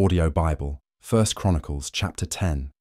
Audio Bible, 1 Chronicles chapter 10.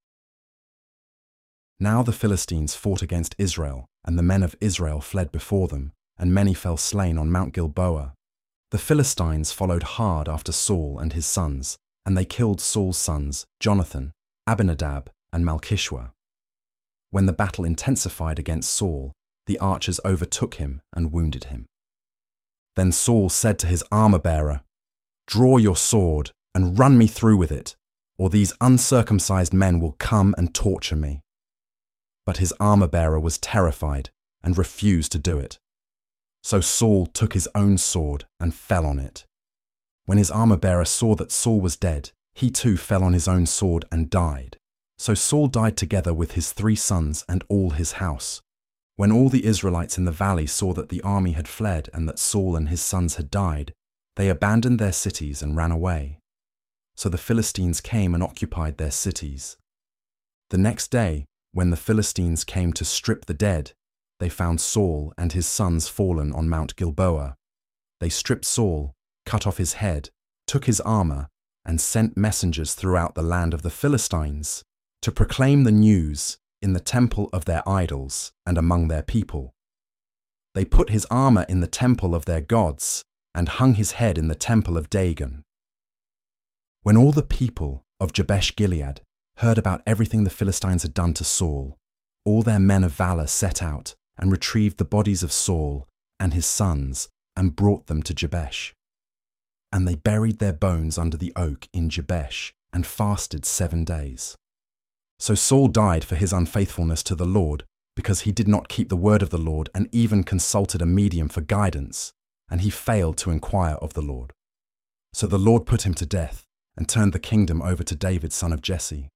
Now the Philistines fought against Israel, and the men of Israel fled before them, and many fell slain on Mount Gilboa. The Philistines followed hard after Saul and his sons, and they killed Saul's sons, Jonathan, Abinadab, and Malchishua. When the battle intensified against Saul, the archers overtook him and wounded him. Then Saul said to his armor-bearer, "Draw your sword and run me through with it, or these uncircumcised men will come and torture me." But his armor-bearer was terrified and refused to do it. So Saul took his own sword and fell on it. When his armor-bearer saw that Saul was dead, he too fell on his own sword and died. So Saul died together with his 3 sons and all his house. When all the Israelites in the valley saw that the army had fled and that Saul and his sons had died, they abandoned their cities and ran away. So the Philistines came and occupied their cities. The next day, when the Philistines came to strip the dead, they found Saul and his sons fallen on Mount Gilboa. They stripped Saul, cut off his head, took his armor, and sent messengers throughout the land of the Philistines to proclaim the news in the temple of their idols and among their people. They put his armor in the temple of their gods and hung his head in the temple of Dagon. When all the people of Jabesh-Gilead heard about everything the Philistines had done to Saul, all their men of valor set out and retrieved the bodies of Saul and his sons and brought them to Jabesh. And they buried their bones under the oak in Jabesh and fasted 7 days. So Saul died for his unfaithfulness to the Lord, because he did not keep the word of the Lord and even consulted a medium for guidance, and he failed to inquire of the Lord. So the Lord put him to death and turned the kingdom over to David son of Jesse.